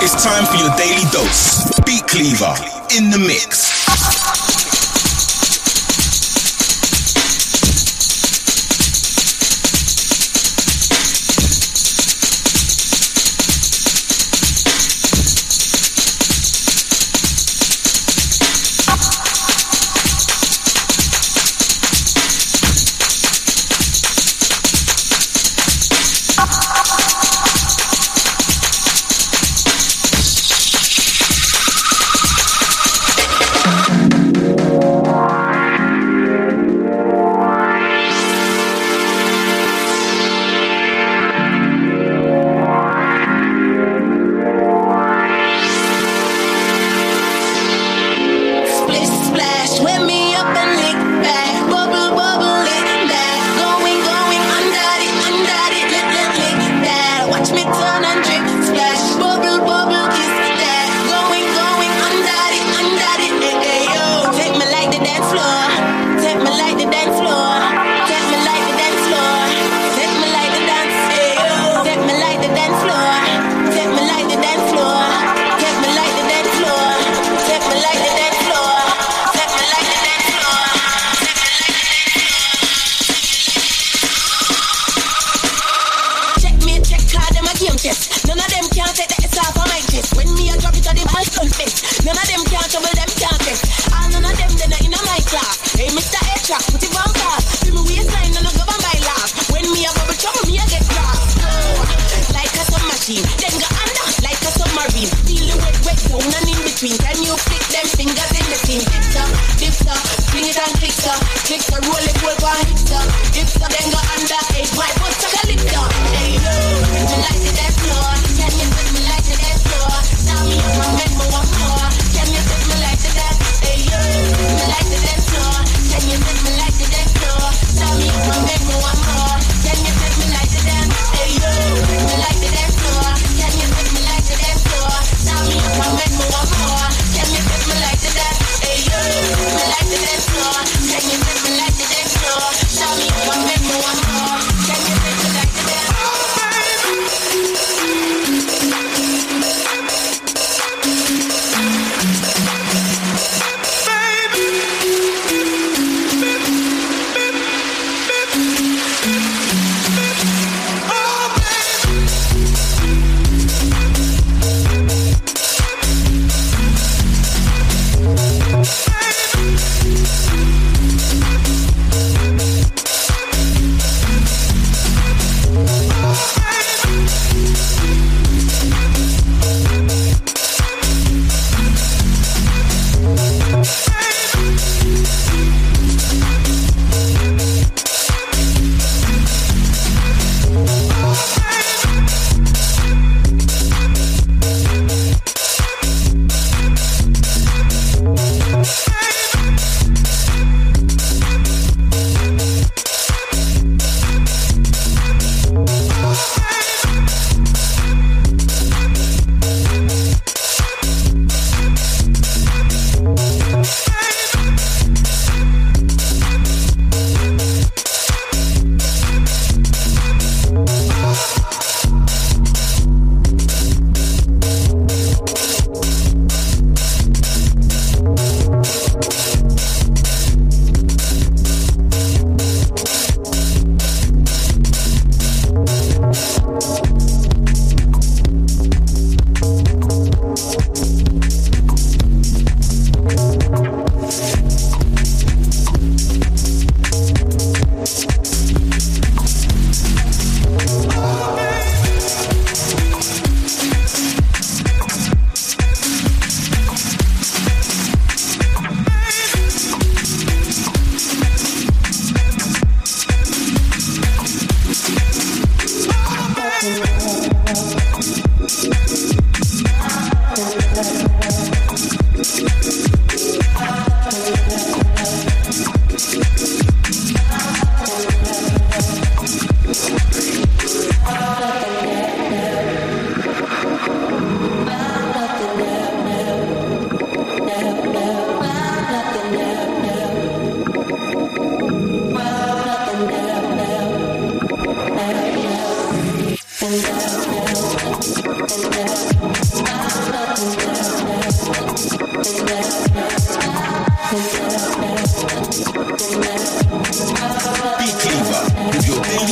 It's time for your daily dose. Beat Cleaver in the mix.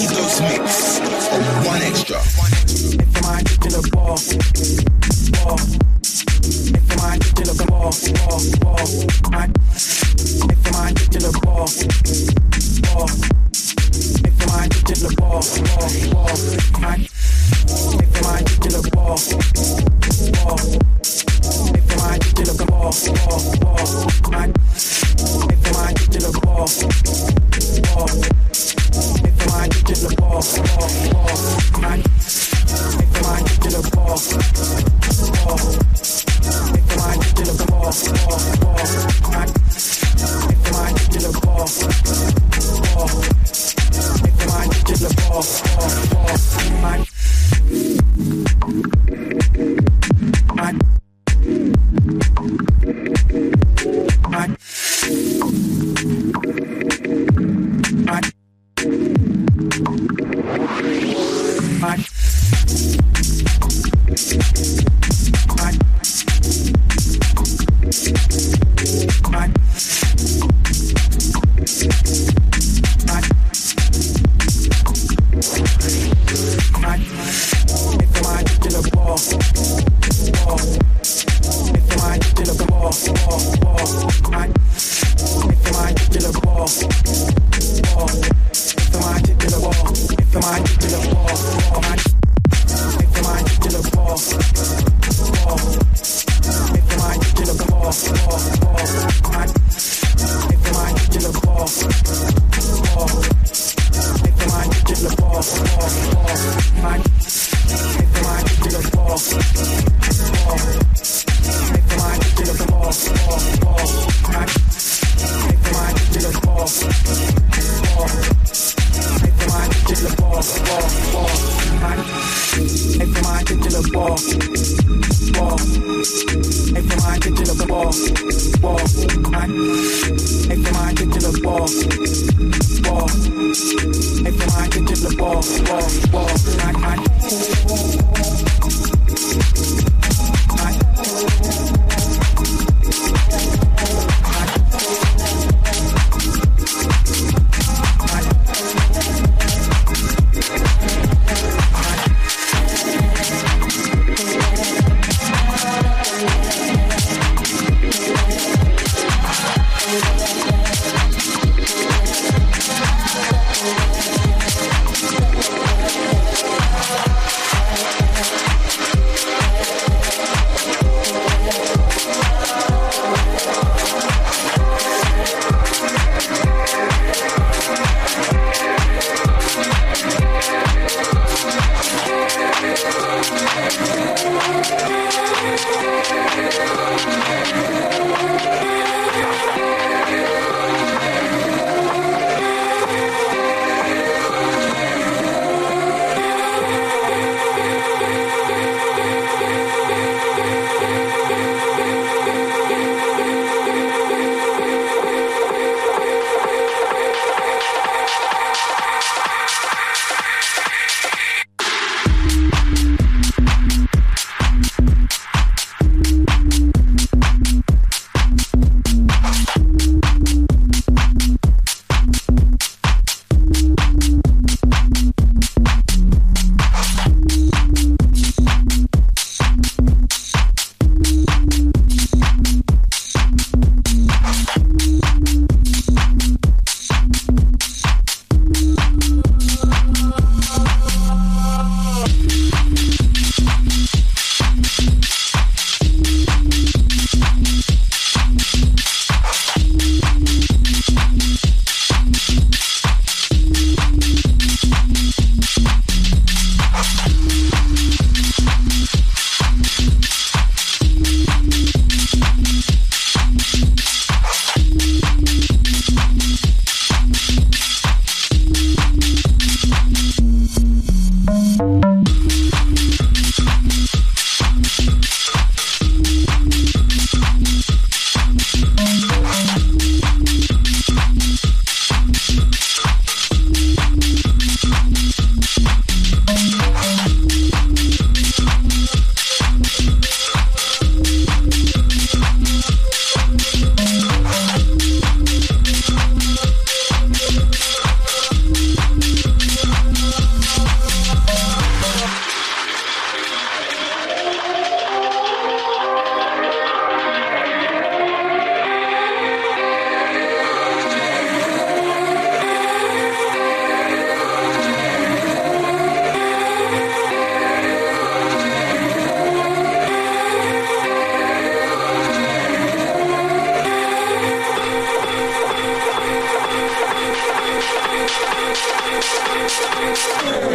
Eidos mix on One Extra. If your mind get to the ball, ball. If your mind get to the ball, ball. If your mind get to the ball, ball. If your mind get to the ball, ball. If your mind get to the ball, ball. If your mind get to the ball, ball. If your mind get to the ball, ball. If your mind get to the ball, ball. If your mind get to the ball, ball. If your mind get to the ball, ball. If your mind get to the ball, ball. If your mind get to the ball, ball.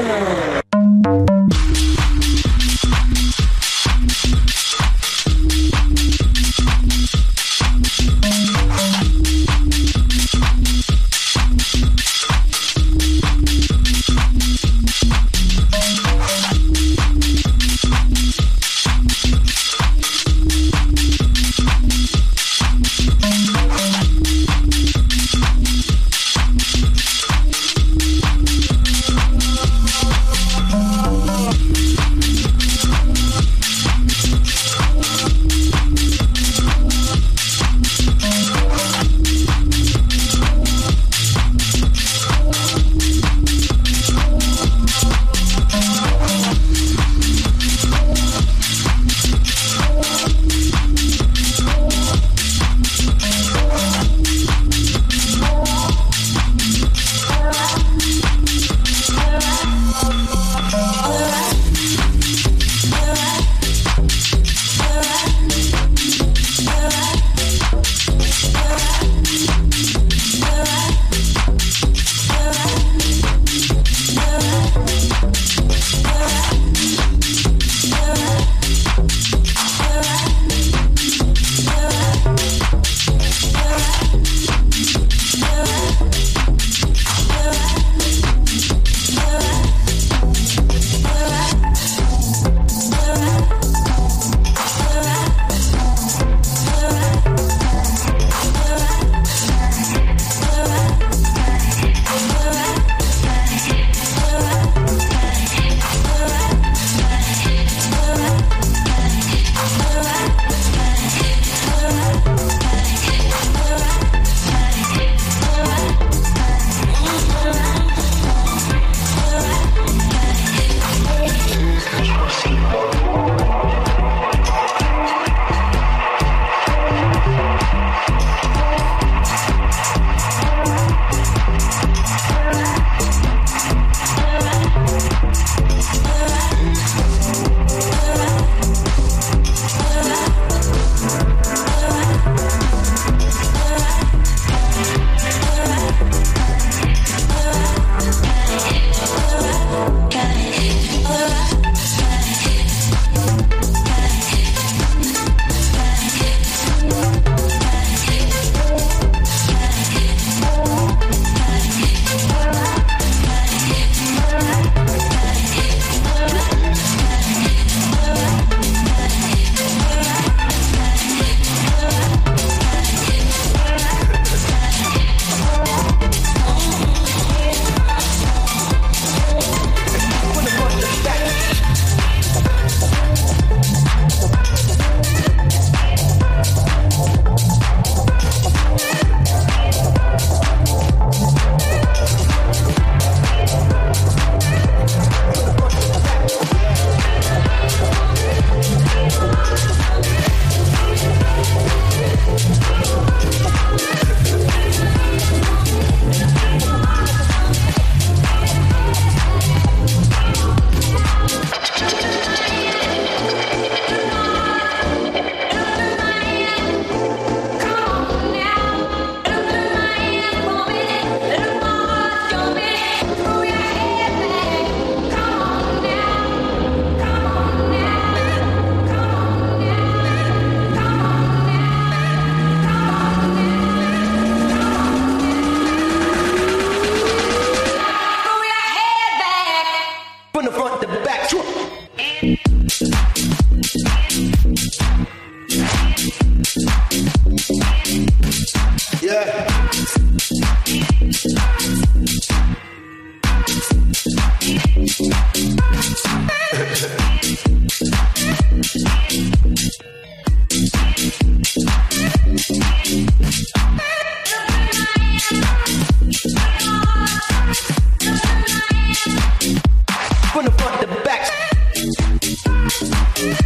From the front to back.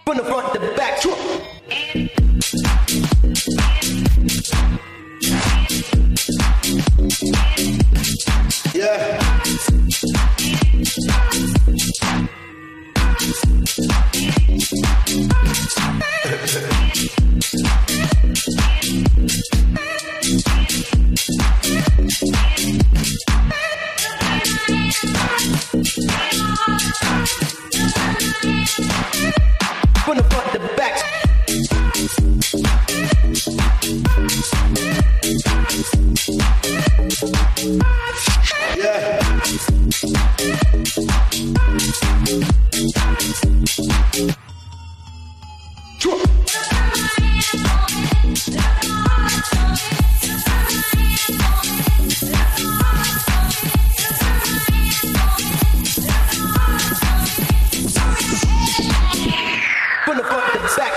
From the front to the back. Yeah. From the front to the back. Yeah. From the front to the back.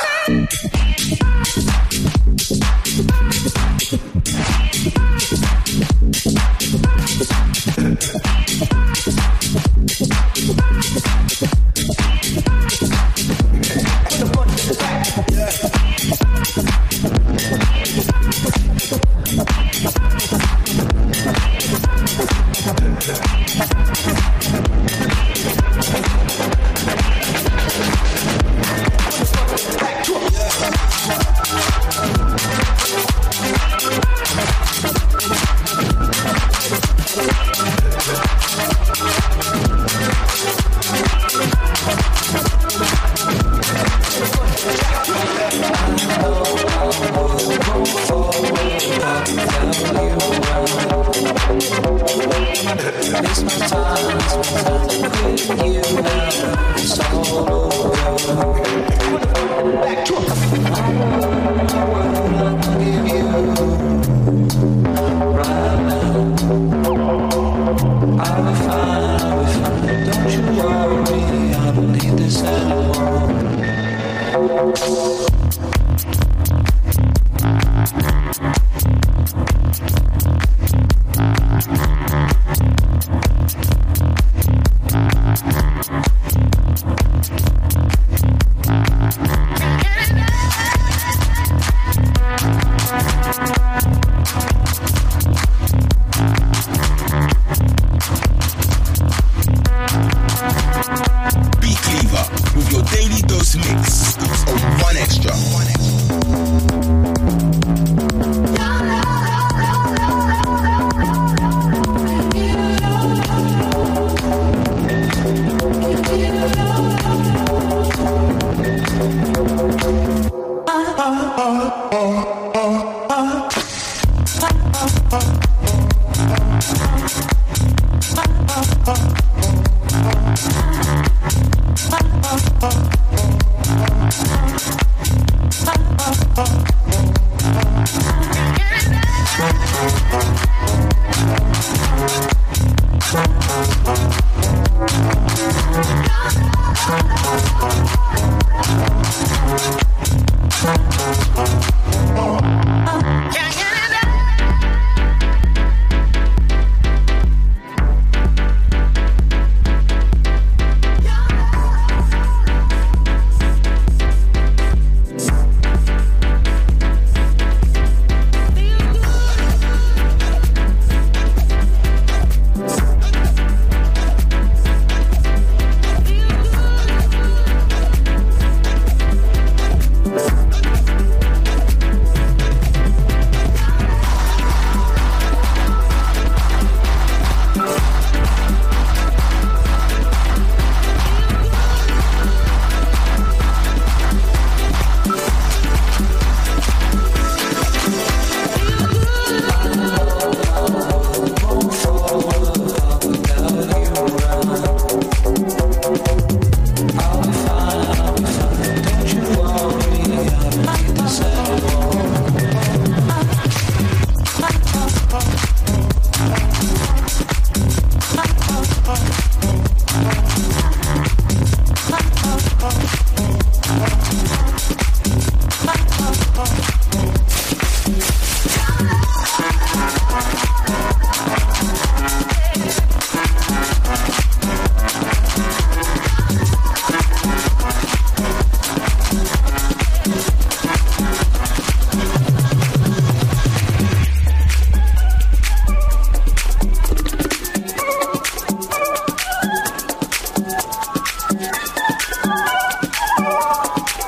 Beat Cleaver with your daily dose mix on 1Xtra.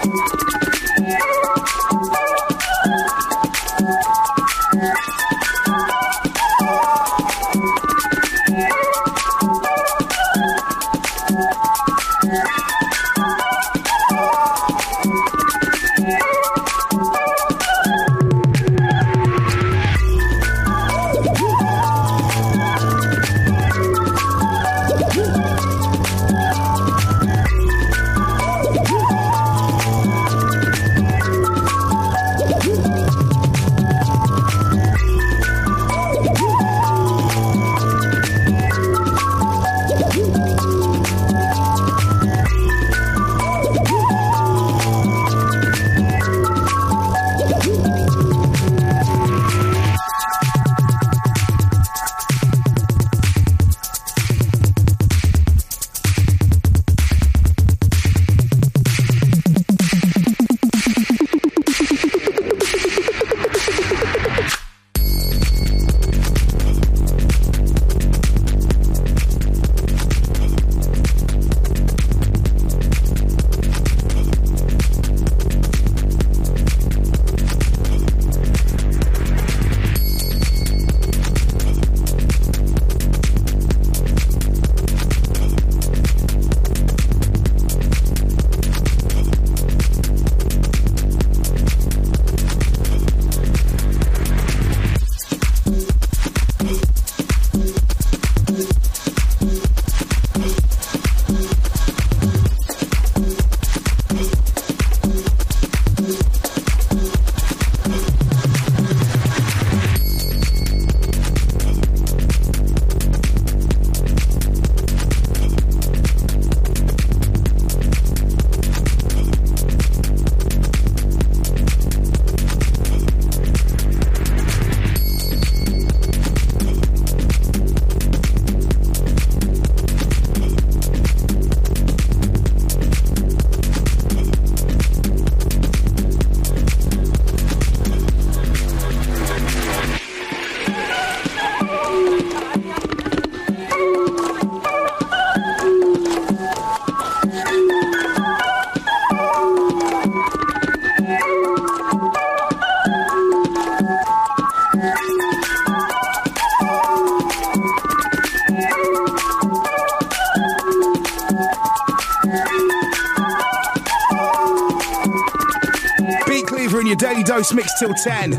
Your Daily Dose mix till 10.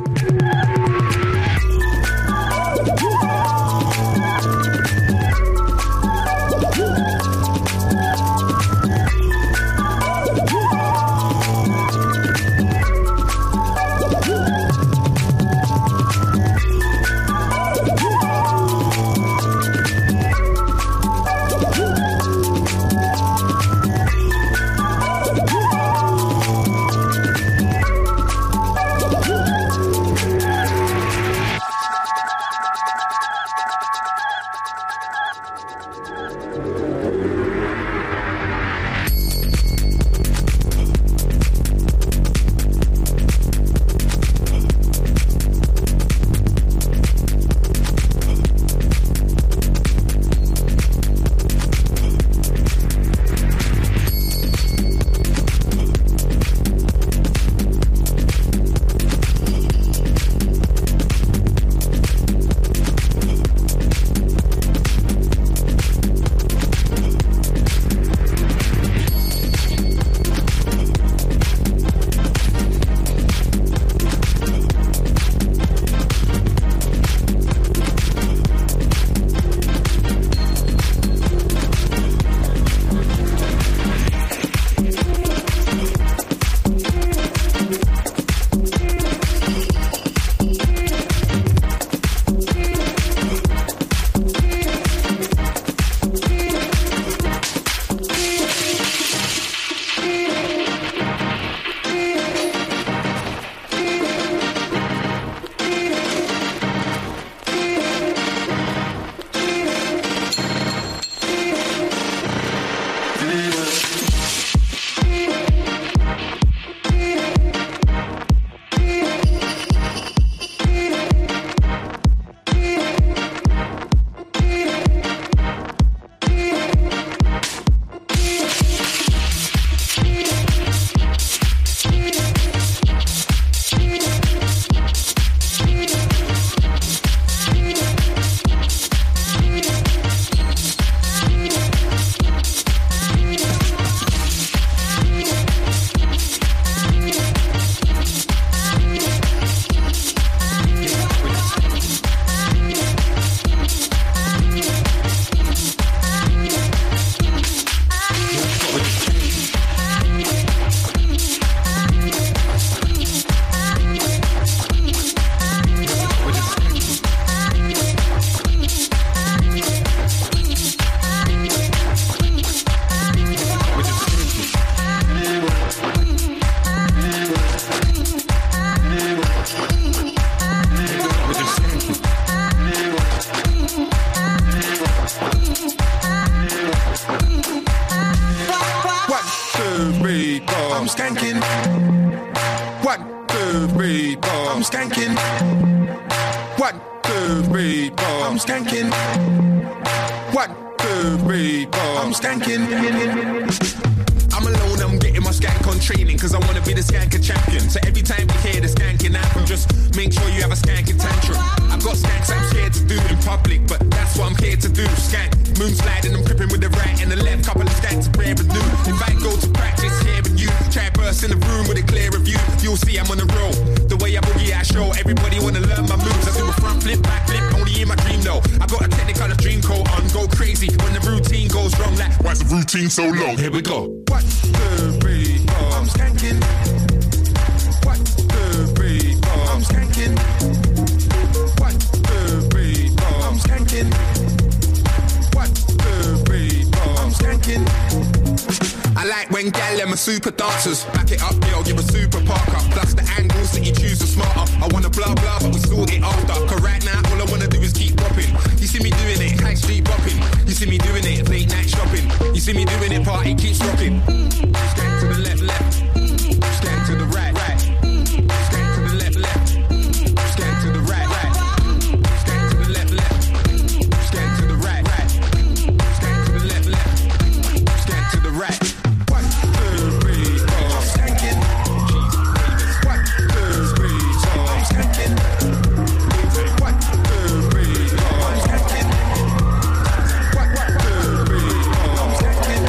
skanking. 1, 2, 3, 4. I'm skanking. 1, 2, 3, 4. I'm skanking. 1, 2, 3, 4. I'm skanking. I'm alone, I'm getting my skank on training, cause I wanna be the skanker champion. So every time you hear the skanking anthem, just make sure you have a skanking tantrum. I've got skanks I'm scared to do in public, but that's what I'm here to do. Skank, moon sliding, I'm cripping with the right and the left, couple of skanks are rare and new. If I go to practice hearing you, try burst in the room with a clearer view, you'll see I'm on the roll. The way I boogie, I show everybody wanna learn my moves. I do a front flip, back flip, only in my dream though. I got a technical dream coat on, go crazy when the routine goes wrong. Like, why's the routine so long? Here we go. 1, 2, 3, 4. I'm skanking. 1, 2, 3, 4. I'm skanking. 1, 2, 3, 4. I'm skanking. 1, 2, 3, 4. I'm skanking. I like when gal them are super dancers. Back it up, girl, you're a super parker. Plus the angles that you choose are smarter. I wanna blah blah, but we sort it after. Cause right now, all I wanna do is keep popping. You see me doing it, high street bopping. You see me doing it, late night shopping. You see me doing it, party keeps rocking. Skank to the left, left. Skank to the right, right. Skank to the left, left. Skank to the right, right. Skank to the left, left. Skank to the right, right. Skank to the left, left. Skank to the right. 1, 2, 3, 4. I'm skanking. 1, 2, 3, 4. I'm skanking. 1, 2, 3, 4. I'm skanking. 1, 2, 3, 4. I'm skanking.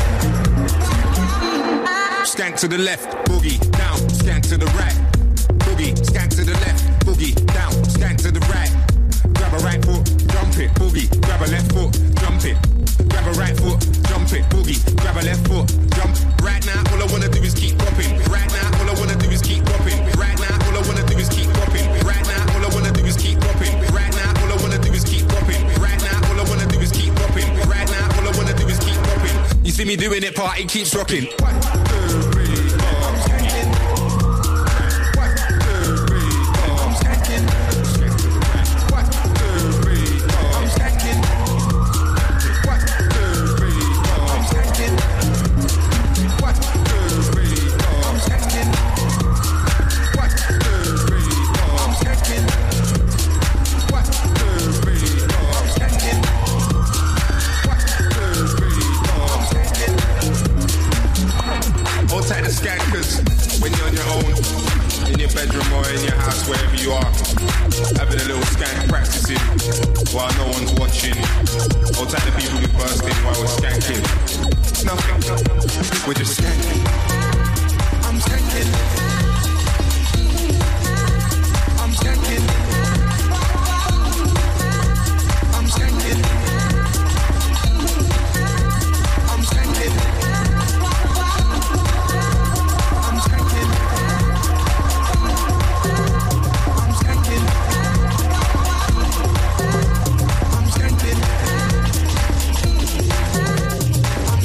Skank to the left, boogie down. Skank to the right, boogie. Skank to the left, boogie down. Skank to the right. Grab a right foot, jump it, boogie. Grab a left foot, jump it. Grab a right foot, jump it, boogie. Grab a left foot, jump. Right now, all I wanna do is keep popping. Right now, all I wanna do is keep popping. Right now, all I wanna do is keep popping. Right now, all I wanna do is keep popping. Right now, all I wanna do is keep popping. Right now, all I wanna do is keep popping. Right now, all I wanna do is keep popping. You see me doing it, party keeps rocking. 1, 2, 3, 4. I'm skanking. 1, 2, 3, 4. I'm skanking. 1, 2, 3, 4. I'm skanking. 1, 2, 3, 4. I'm skanking. 1, 2, 3, 4. I'm skanking. 1, 2, 3, 4. I'm skanking. 1, 2, 3, 4. I'm skanking. 1, 2, 3, 4. I'm skanking. Hold tight the skankers when you're on your own, in your bedroom or in your house, wherever you are, having a little skank practicing while no one's watching. Hold tight the people who burst in while we're skanking. Nothing, we're just skanking. I'm skanking. I'm skanking. I'm skanking. I'm skanking. I'm skanking. I'm skanking. I'm skanking. I'm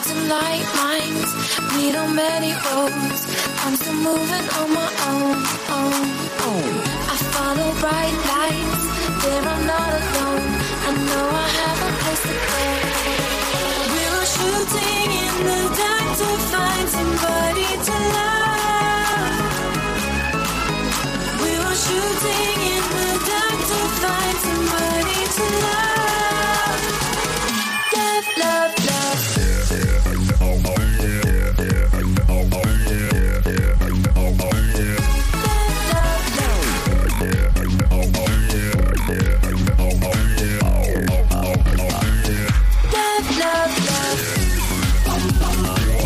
and light minds meet on many roads. I'm still moving on my own. I follow bright lights, there I'm not alone. I know I have a place to go. We were shooting in the dark to find somebody to love. We were shooting in the dark to find somebody to love. Love, love, love. Love, love, love.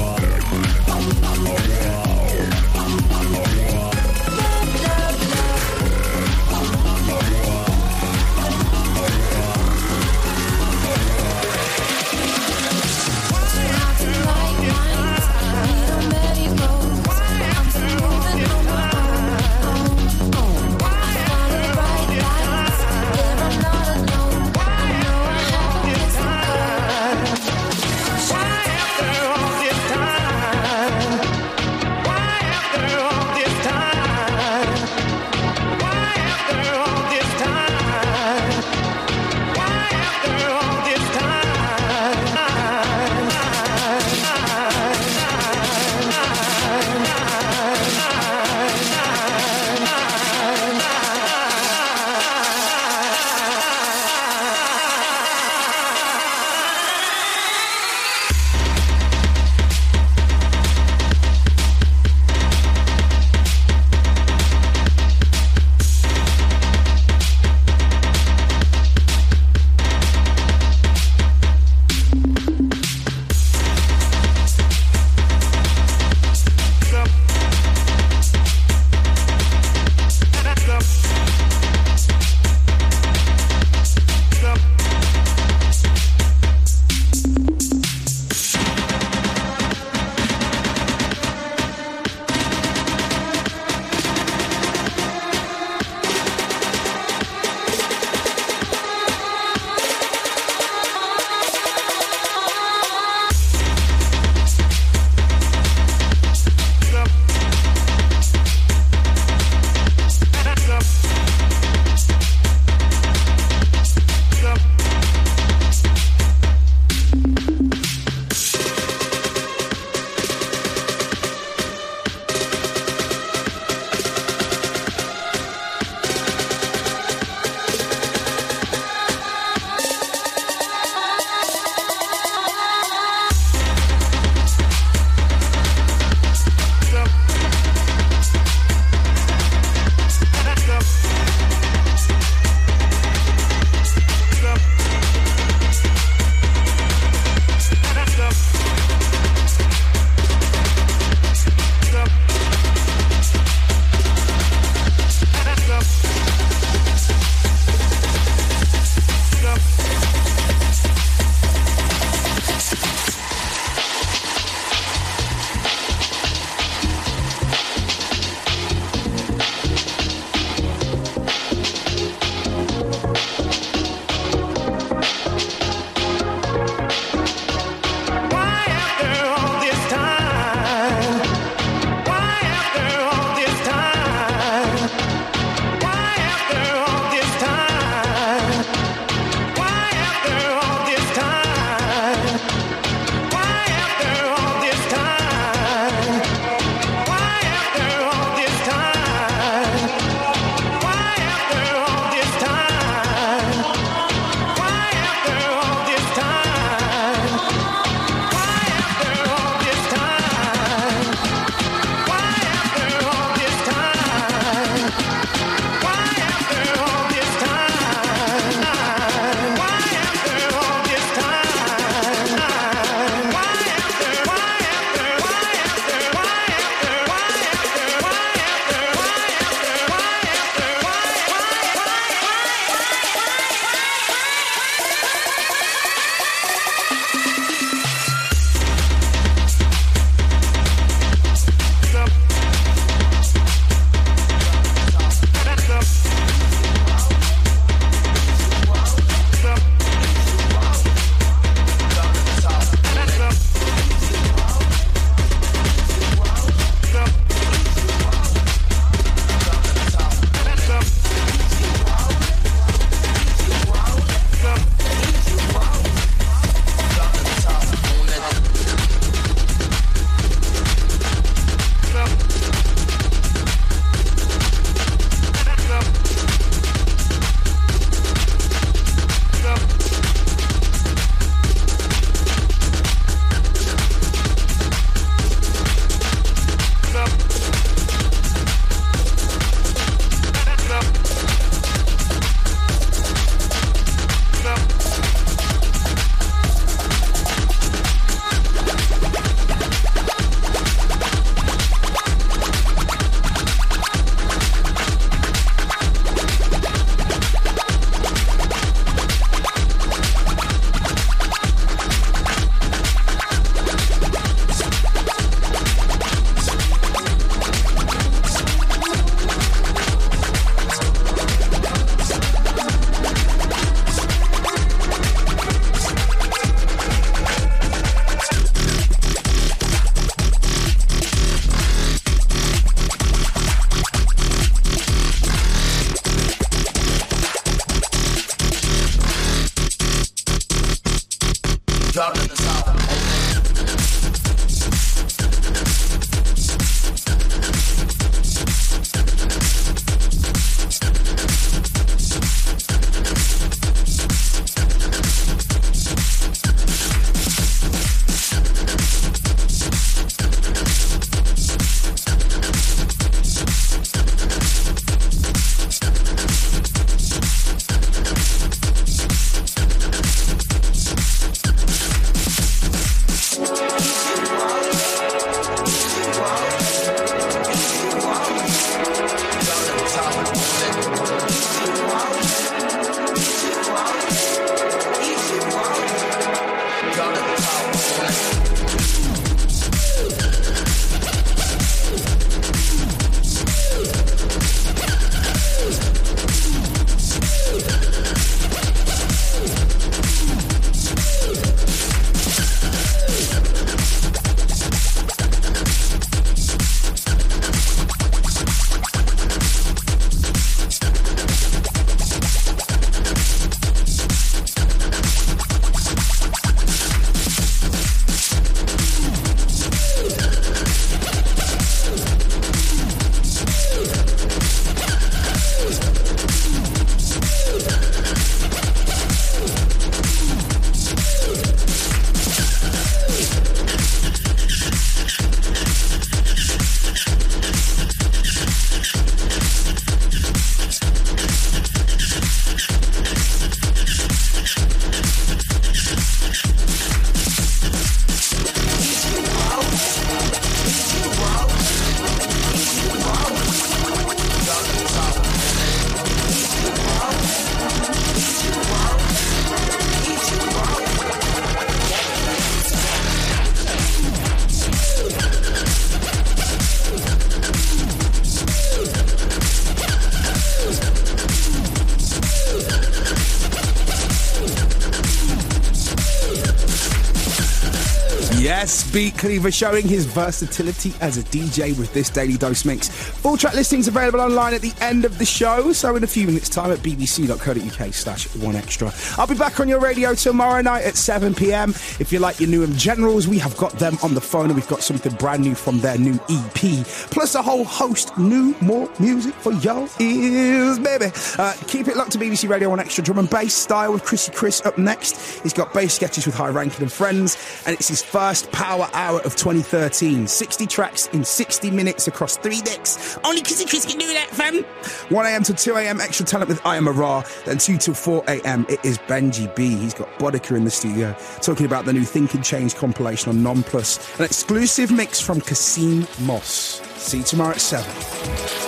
Yes, Beat Cleaver showing his versatility as a DJ with this Daily Dose mix. Full track listings available online at the end of the show, so in a few minutes' time at bbc.co.uk/1extra. I'll be back on your radio tomorrow night at 7 p.m. If you like your Newham Generals, we have got them on the phone and we've got something brand new from their new EP, plus a whole host new more music for your ears, baby. Keep it locked to BBC Radio 1 Extra. Drum and bass style with Chrissy Chris up next. He's got bass sketches with High Ranking and Friends, and it's his first Power Hour of 2013. 60 tracks in 60 minutes across 3 decks. Only Chrissy Chris can do that, fam. 1 a.m. to 2 a.m. Extra Talent with I Am a Ra. Then 2 till 4 a.m. it is Benji B. He's got Bodica in the studio talking about the new Think and Change compilation on Non Plus. An exclusive mix from Kasim Moss. See you tomorrow at 7.